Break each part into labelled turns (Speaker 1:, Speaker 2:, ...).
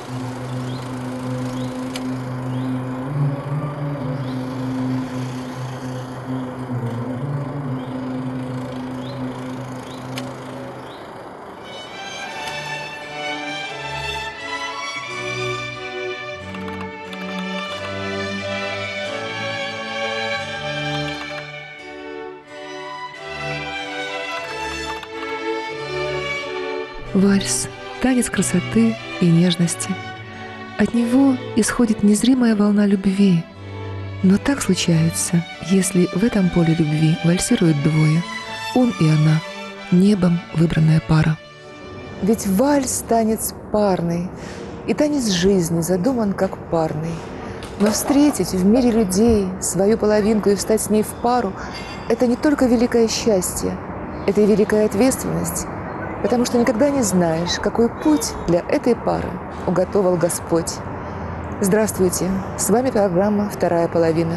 Speaker 1: Вальс – танец красоты и нежности. От него исходит незримая волна любви. Но так случается, если в этом поле любви вальсируют двое – он и она, небом выбранная пара. Ведь вальс – танец парный, и танец жизни задуман как парный. Но встретить в мире людей свою половинку и встать с ней в пару – это не только великое счастье, это и великая ответственность, потому что никогда не знаешь, какой путь для этой пары уготовил Господь. Здравствуйте! С вами программа «Вторая половина».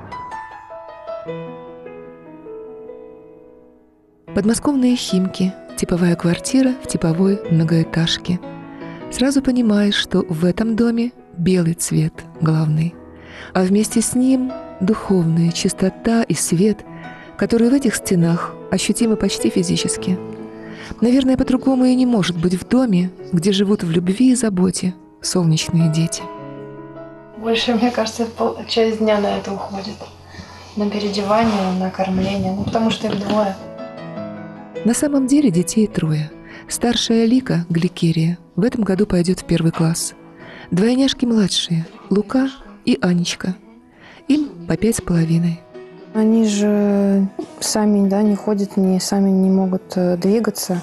Speaker 1: Подмосковные Химки. Типовая квартира в типовой многоэтажке. Сразу понимаешь, что в этом доме белый цвет главный. А вместе с ним духовная чистота и свет, которые в этих стенах ощутимы почти физически. Наверное, по-другому и не может быть в доме, где живут в любви и заботе солнечные дети.
Speaker 2: Больше, мне кажется, часть дня на это уходит. На переодевание, на кормление, потому что их двое.
Speaker 1: На самом деле детей трое. Старшая Лика, Гликерия, в этом году пойдет в 1 класс. Двойняшки младшие, Лука и Анечка. Им по 5,5.
Speaker 2: Они же сами не ходят, сами не могут двигаться.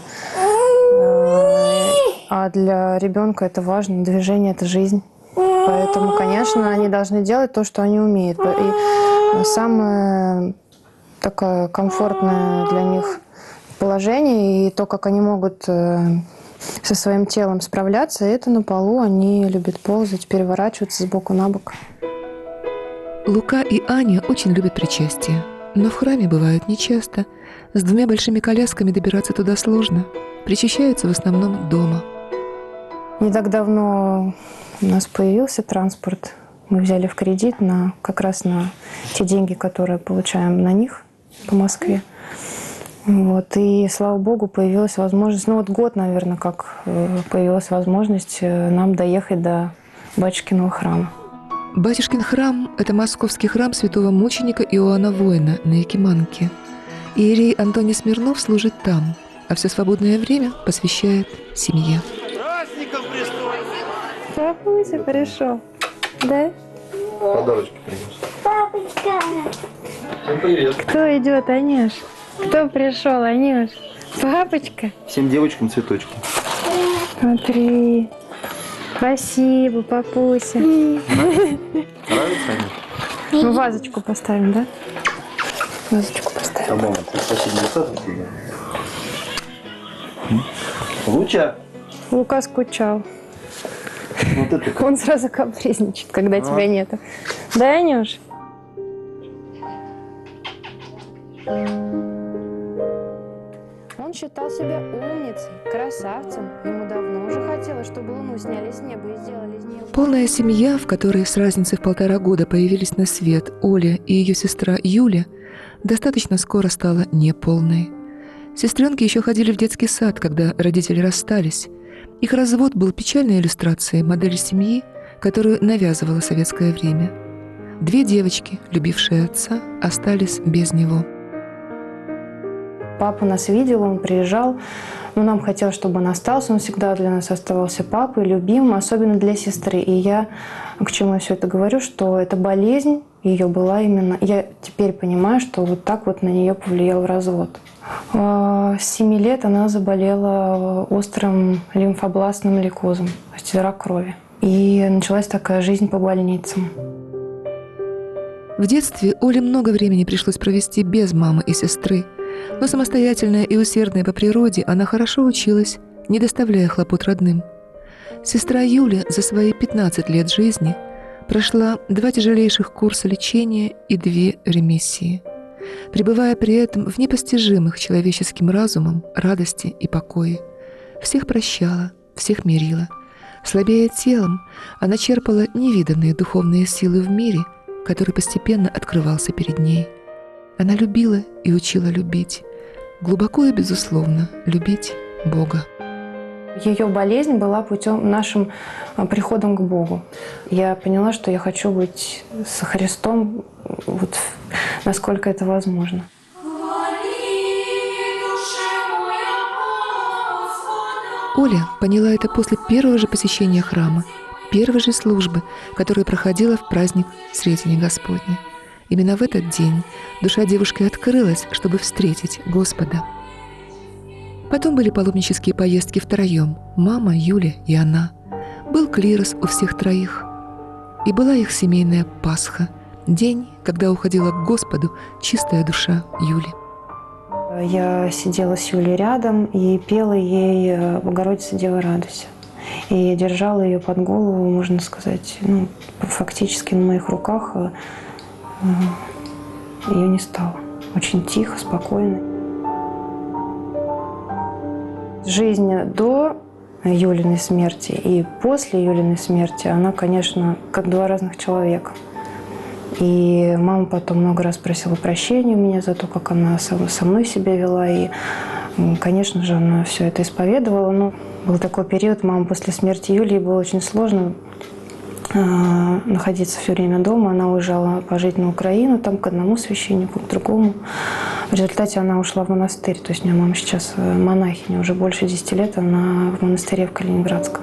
Speaker 2: А для ребенка это важно. Движение – это жизнь. Поэтому, конечно, они должны делать то, что они умеют. И самое такое комфортное для них положение и то, как они могут со своим телом справляться, это на полу. Они любят ползать, переворачиваться с боку на бок.
Speaker 1: Лука и Аня очень любят причастие, но в храме бывают нечасто. С 2 большими колясками добираться туда сложно. Причащаются в основном дома.
Speaker 2: Не так давно у нас появился транспорт. Мы взяли в кредит как раз на те деньги, которые получаем на них по Москве. Вот. И, слава богу, появилась возможность, год, наверное, как появилась возможность нам доехать до Батюшкиного храма.
Speaker 1: Батюшкин храм – это московский храм святого мученика Иоанна Воина на Якиманке. Иерей Антоний Смирнов служит там, а все свободное время посвящает семье.
Speaker 3: Праздником Христовым!
Speaker 2: Папуся пришел, да?
Speaker 3: Подарочки принес. Папочка! Всем привет!
Speaker 2: Кто идет, Анюш? Кто пришел, Анюш? Папочка?
Speaker 3: Всем девочкам цветочки.
Speaker 2: Смотри. Спасибо, папуся.
Speaker 3: Нравится, Аня?
Speaker 2: Мы вазочку поставим, да? Вазочку поставим.
Speaker 3: А мама, спасибо, не Луча?
Speaker 2: Лука скучал.
Speaker 3: Вот это.
Speaker 2: Он сразу капризничает, когда тебя нету. Да, Анюш? Он считал себя умницей, красавцем. Ему давно уже хотелось, чтобы Луну сняли с неба и сделали из нее...
Speaker 1: Полная семья, в которой с разницей в 1,5 года появились на свет Оля и ее сестра Юля, достаточно скоро стала неполной. Сестренки еще ходили в детский сад, когда родители расстались. Их развод был печальной иллюстрацией модели семьи, которую навязывало советское время. 2 девочки, любившие отца, остались без него.
Speaker 2: Папа нас видел, он приезжал, но нам хотелось, чтобы он остался. Он всегда для нас оставался папой, любимым, особенно для сестры. И я, к чему я все это говорю, что эта болезнь ее была именно... Я теперь понимаю, что вот так вот на нее повлиял развод. С 7 лет она заболела острым лимфобластным лейкозом, то есть рак крови. И началась такая жизнь по больницам.
Speaker 1: В детстве Оле много времени пришлось провести без мамы и сестры. Но самостоятельная и усердная по природе, она хорошо училась, не доставляя хлопот родным. Сестра Юля за свои 15 лет жизни прошла 2 тяжелейших курса лечения и 2 ремиссии, пребывая при этом в непостижимых человеческим разумом радости и покое. Всех прощала, всех мирила, Слабея телом, она черпала невиданные духовные силы в мире, который постепенно открывался перед ней. Она любила и учила любить, глубоко и безусловно любить Бога.
Speaker 2: Ее болезнь была путем нашим приходом к Богу. Я поняла, что я хочу быть со Христом, вот, насколько это возможно.
Speaker 1: Оля поняла это после первого же посещения храма, первой же службы, которая проходила в праздник Сретения Господня. Именно в этот день душа девушки открылась, чтобы встретить Господа. Потом были паломнические поездки втроем – мама, Юля и она. Был клирос у всех троих. И была их семейная Пасха – день, когда уходила к Господу чистая душа Юли.
Speaker 2: Я сидела с Юлей рядом и пела ей «Богородица, Дева, радуйся». И держала ее под голову, можно сказать, фактически на моих руках. Ее не стало. Очень тихо, спокойно. Жизнь до Юлиной смерти и после Юлиной смерти, она, конечно, как два разных человека. И мама потом много раз просила прощения у меня за то, как она со мной себя вела. И, конечно же, она все это исповедовала. Но был такой период, мама после смерти Юлии было очень сложно находиться все время дома. Она уезжала пожить на Украину, там к одному священнику, к другому. В результате она ушла в монастырь. То есть у меня мама сейчас монахиня. Уже больше 10 лет она в монастыре в Калининградском.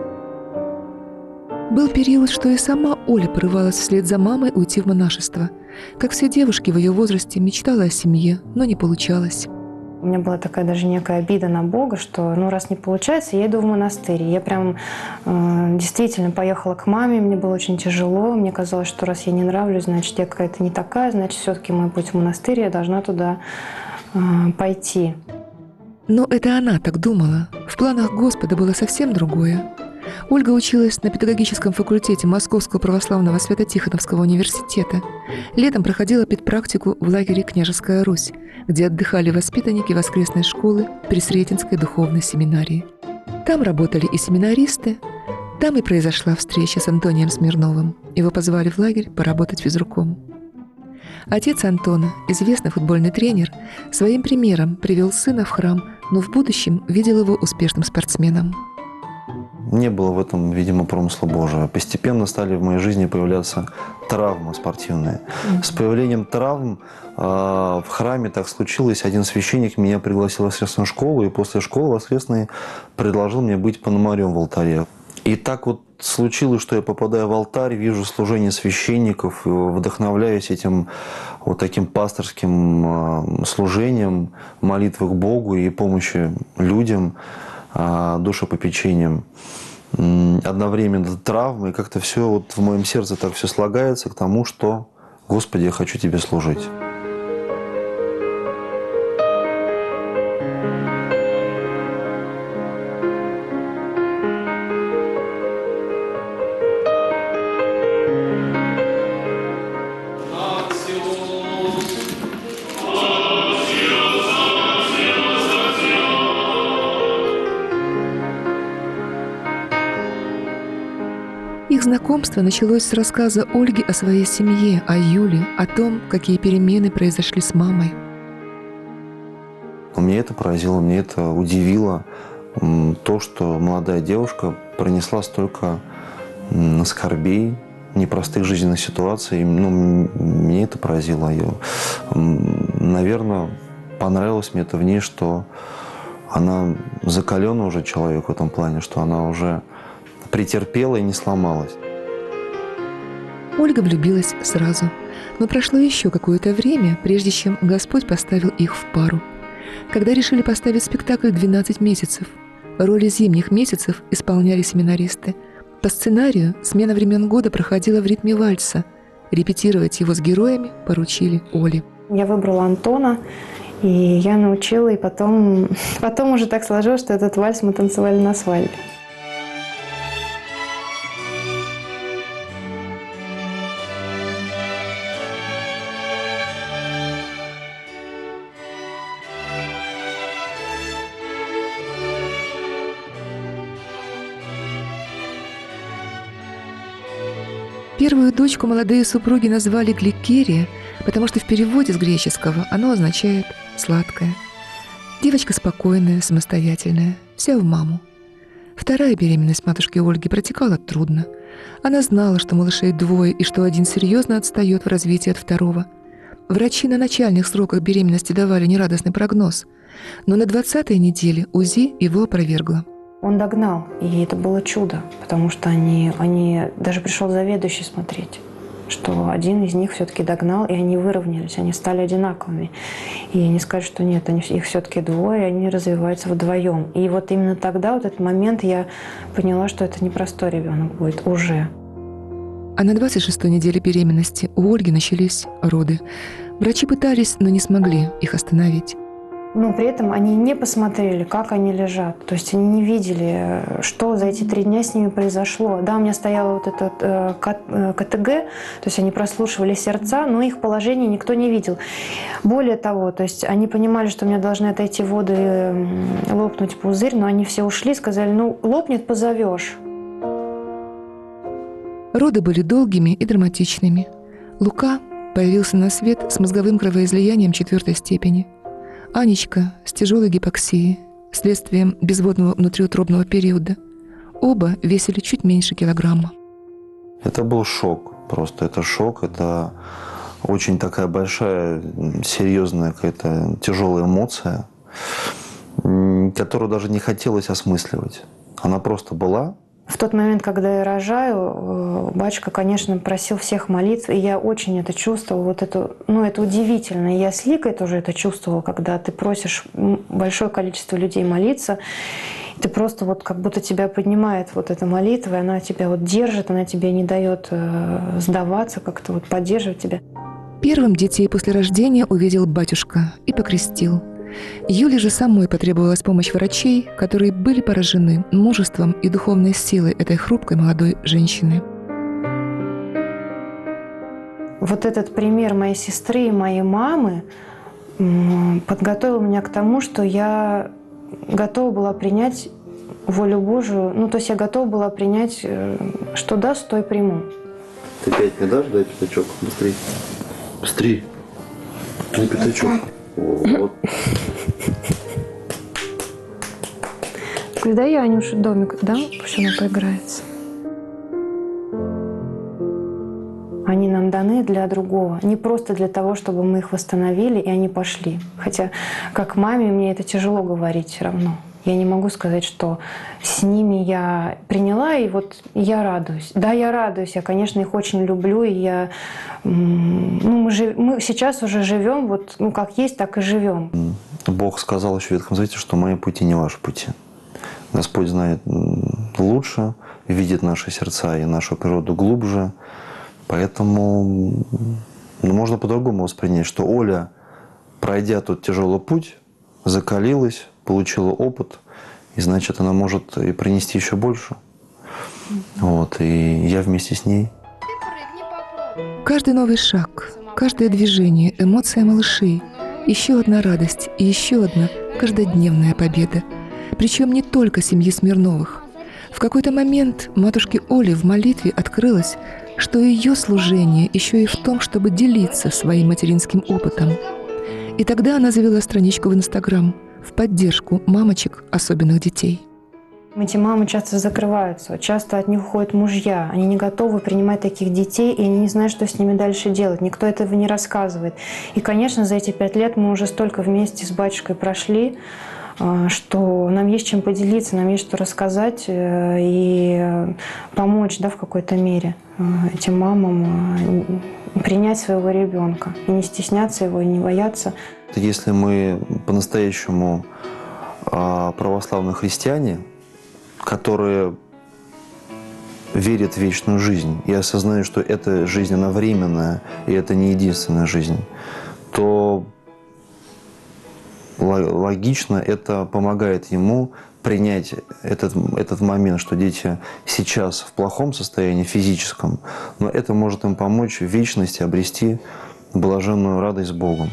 Speaker 1: Был период, что и сама Оля порывалась вслед за мамой уйти в монашество. Как все девушки в ее возрасте, мечтала о семье, но не получалось.
Speaker 2: У меня была такая даже некая обида на Бога, что раз не получается, я иду в монастырь. Я прям действительно поехала к маме, мне было очень тяжело. Мне казалось, что раз я не нравлюсь, значит, я какая-то не такая, значит, все-таки мой путь в монастырь, я должна туда пойти.
Speaker 1: Но это она так думала. В планах Господа было совсем другое. Ольга училась на педагогическом факультете Московского православного Свято-Тихоновского университета. Летом проходила педпрактику в лагере «Княжеская Русь», где отдыхали воспитанники воскресной школы при Сретенской духовной семинарии. Там работали и семинаристы, там и произошла встреча с Антонием Смирновым. Его позвали в лагерь поработать физруком. Отец Антона, известный футбольный тренер, своим примером привел сына в храм, но в будущем видел его успешным спортсменом.
Speaker 3: Не было в этом, видимо, промысла Божия. Постепенно стали в моей жизни появляться травмы спортивные. С появлением травм в храме так случилось. Один священник меня пригласил в воскресную школу, и после школы воскресной предложил мне быть пономарем в алтаре. И так вот случилось, что я попадаю в алтарь, вижу служение священников, вдохновляюсь этим вот таким пасторским служением, молитвы к Богу и помощи людям, душепопечением. Одновременно травмы, и как-то все вот в моем сердце так все слагается к тому, что «Господи, я хочу Тебе служить».
Speaker 1: Их знакомство началось с рассказа Ольги о своей семье, о Юле, о том, какие перемены произошли с мамой.
Speaker 3: Меня это поразило, мне это удивило, то, что молодая девушка пронесла столько скорбей, непростых жизненных ситуаций. Мне это поразило. Наверное, понравилось мне это в ней, что она закаленный уже человек в этом плане, что она уже претерпела и не сломалась.
Speaker 1: Ольга влюбилась сразу, но прошло еще какое-то время, прежде чем Господь поставил их в пару. Когда решили поставить спектакль «12 месяцев», роли зимних месяцев исполняли семинаристы. По сценарию смена времен года проходила в ритме вальса. Репетировать его с героями поручили Оле.
Speaker 2: Я выбрала Антона, и я научила, и потом уже так сложилось, что этот вальс мы танцевали на свадьбе.
Speaker 1: Первую дочку молодые супруги назвали Гликерия, потому что в переводе с греческого оно означает «сладкое». Девочка спокойная, самостоятельная, вся в маму. Вторая беременность матушки Ольги протекала трудно. Она знала, что малышей двое и что один серьезно отстает в развитии от второго. Врачи на начальных сроках беременности давали нерадостный прогноз, но на 20-й неделе УЗИ его опровергло.
Speaker 2: Он догнал, и это было чудо, потому что они даже пришел заведующий смотреть, что один из них все-таки догнал, и они выровнялись, они стали одинаковыми. И не сказать, что нет, их все-таки двое, и они развиваются вдвоем. И вот именно тогда, вот этот момент, я поняла, что это непростой ребенок будет уже.
Speaker 1: А на 26-й неделе беременности у Ольги начались роды. Врачи пытались, но не смогли их остановить.
Speaker 2: Но при этом они не посмотрели, как они лежат. То есть они не видели, что за эти 3 дня с ними произошло. Да, у меня стояло вот этот КТГ, то есть они прослушивали сердца, но их положение никто не видел. Более того, то есть они понимали, что у меня должны отойти воды, лопнуть пузырь, но они все ушли, сказали, ну, лопнет, позовешь.
Speaker 1: Роды были долгими и драматичными. Лука появился на свет с мозговым кровоизлиянием 4-й степени. Анечка с тяжелой гипоксией, следствием безводного внутриутробного периода. Оба весили чуть меньше килограмма.
Speaker 3: Это был шок. Просто это шок. Это очень такая большая, серьезная какая-то тяжелая эмоция, которую даже не хотелось осмысливать. Она просто была.
Speaker 2: В тот момент, когда я рожаю, батюшка, конечно, просил всех молиться, и я очень это чувствовала. Вот это, это удивительно. И я с Ликой тоже это чувствовала, когда ты просишь большое количество людей молиться, и ты просто вот как будто тебя поднимает вот эта молитва, и она тебя вот держит, она тебе не дает сдаваться, как-то вот поддерживает тебя.
Speaker 1: Первым детей после рождения увидел батюшка и покрестил. Юле же самой потребовалась помощь врачей, которые были поражены мужеством и духовной силой этой хрупкой молодой женщины.
Speaker 2: Вот этот пример моей сестры и моей мамы подготовил меня к тому, что я готова была принять волю Божию. То есть я готова была принять, что даст, то и приму.
Speaker 3: Ты 5 мне дашь? Дай пятачок. Быстрей. Быстрей. Дай пятачок. Вот.
Speaker 2: Когда я Анюше домик дам, пусть она поиграется. Они нам даны для другого. Не просто для того, чтобы мы их восстановили, и они пошли. Хотя, как маме, мне это тяжело говорить все равно. Я не могу сказать, что с ними я приняла, и вот я радуюсь. Да, я радуюсь, я, конечно, их очень люблю, и я, мы сейчас уже живем, вот, как есть, так и живем.
Speaker 3: Бог сказал еще в Ветхом Завете, что мои пути не ваши пути. Господь знает лучше, видит наши сердца и нашу природу глубже, поэтому можно по-другому воспринять, что Оля, пройдя тот тяжелый путь, закалилась, получила опыт, и значит, она может и принести еще больше. Вот, и я вместе с ней.
Speaker 1: Каждый новый шаг, каждое движение, эмоция малышей, еще одна радость и еще одна каждодневная победа. Причем не только семьи Смирновых. В какой-то момент матушке Оле в молитве открылось, что ее служение еще и в том, чтобы делиться своим материнским опытом. И тогда она завела страничку в Инстаграм в поддержку мамочек особенных детей.
Speaker 2: Эти мамы часто закрываются, часто от них уходят мужья. Они не готовы принимать таких детей, и они не знают, что с ними дальше делать. Никто этого не рассказывает. И, конечно, за эти 5 лет мы уже столько вместе с батюшкой прошли, что нам есть чем поделиться, нам есть что рассказать и помочь, в какой-то мере этим мамам принять своего ребенка. И не стесняться его, и не бояться.
Speaker 3: Если мы по-настоящему православные христиане, которые верят в вечную жизнь и осознают, что эта жизнь, она временная, и это не единственная жизнь, то логично это помогает ему принять этот момент, что дети сейчас в плохом состоянии физическом, но это может им помочь в вечности обрести блаженную радость с Богом.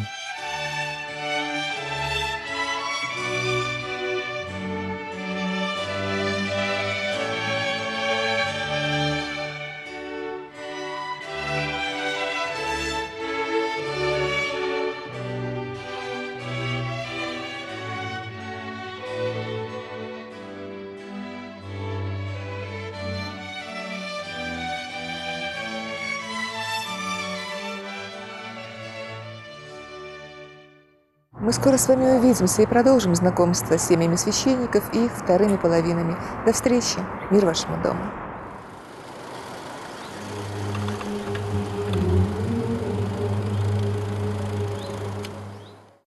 Speaker 1: Мы скоро с вами увидимся и продолжим знакомство с семьями священников и их вторыми половинами. До встречи. Мир вашему дому.